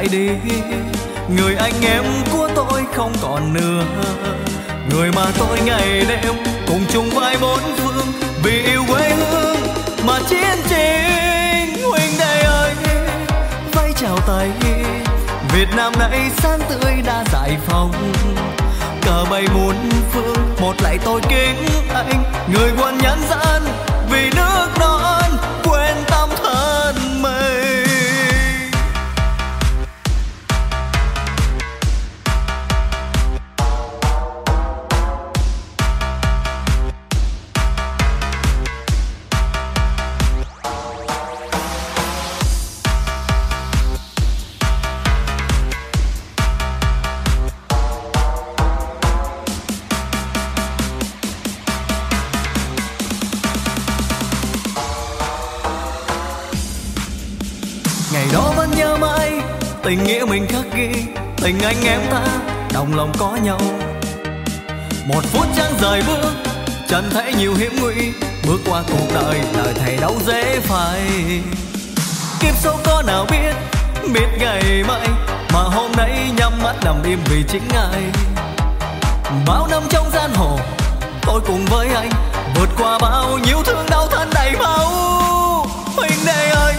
lại đi. Người anh em của tôi không còn nữa, người mà tôi ngày đêm cùng chung vai bốn phương, vì yêu quê hương mà chiến tranh. Huynh đệ ơi, vẫy chào tay, Việt Nam này sáng tươi đã giải phóng. Cờ bay muôn phương, một lại tôi kính anh, người quân nhân dân vì nước non quên tâm thân mình. Ngày đó vẫn nhớ mãi, tình nghĩa mình khắc ghi, tình anh em ta đồng lòng có nhau. Một phút chẳng rời bước, chân thấy nhiều hiểm nguy, bước qua cuộc đời lời thầy đâu dễ phai. Kiếp số có nào biết, biết ngày mai, mà hôm nay nhắm mắt nằm im vì chính ai. Bao năm trong gian hồ, tôi cùng với anh vượt qua bao nhiêu thương đau thân đầy máu. Huynh đệ ơi,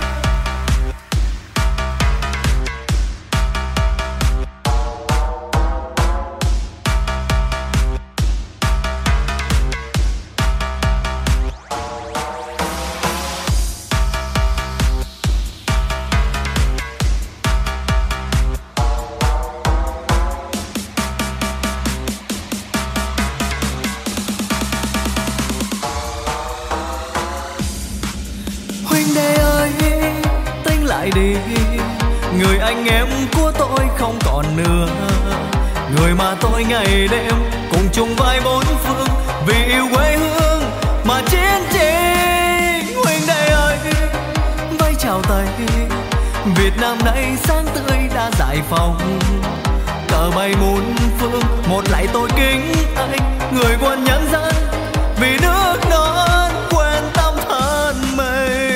đi, người anh em của tôi không còn nữa, người mà tôi ngày đêm cùng chung vai bốn phương, vì yêu quê hương mà chiến tranh. Huynh đệ ơi, vẫy chào tay, Việt Nam này sáng tươi đã giải phóng. Cờ bay muôn phương, một lại tôi kính anh, người quân nhân dân vì nước non quên tâm thân mình.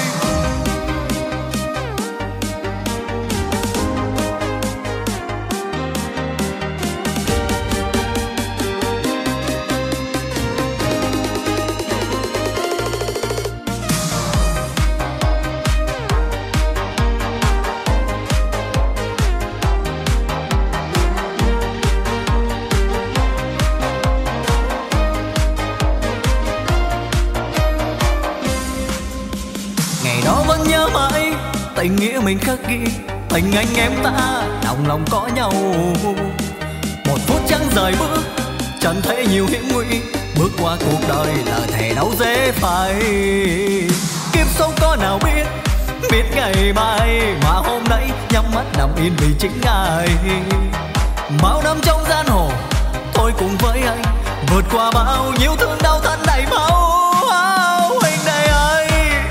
Tình nghĩa mình khắc ghi, tình anh em ta đồng lòng có nhau. Một phút chẳng rời bước, chẳng thấy nhiều hiểm nguy, bước qua cuộc đời lời thề đâu dễ phai. Kiếp sống có nào biết, biết ngày mai, mà hôm nay nhắm mắt nằm yên vì chính ai. Bao năm trong gian hồ, tôi cùng với anh vượt qua bao nhiêu thương đau thân đầy máu. Huynh đệ ơi,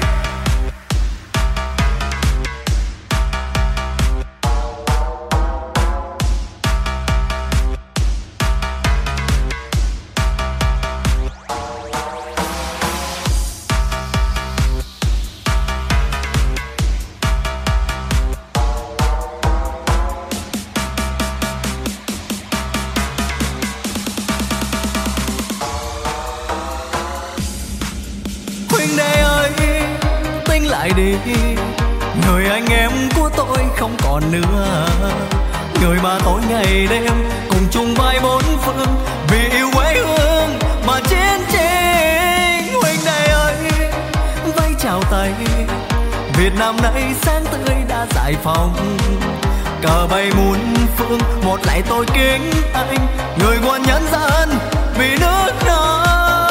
lại đi, người anh em của tôi không còn nữa, người mà tôi ngày đêm cùng chung vai bốn phương, vì yêu quê hương mà chiến tranh. Huynh đệ ơi, vẫy chào tay, Việt Nam này sáng tươi đã giải phóng. Cờ bay muôn phương, một lại tôi kính anh, người quân nhân dân vì nước non.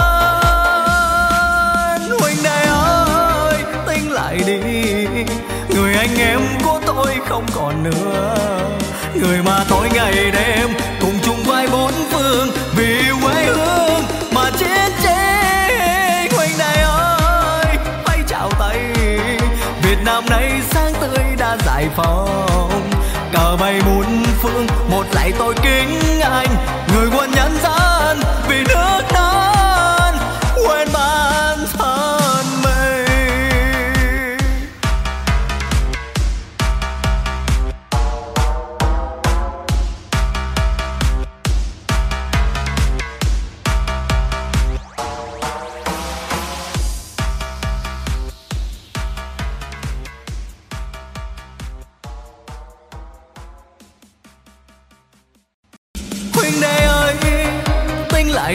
Huynh đệ ơi, tính lại đi, người anh em của tôi không còn nữa, người mà tôi ngày đêm cùng chung vai bốn phương, vì yêu quê hương mà chiến tranh. Huynh đệ ơi, vẫy chào tay, Việt Nam này sáng tươi đã giải phóng. Cờ bay muôn phương, một lại tôi kính anh, người quân nhân dân vì nước non quên bản thân mình.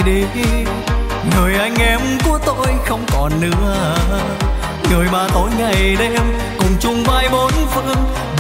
đi. Người anh em của tôi không còn nữa, người mà tối ngày đêm cùng chung vai bốn phương.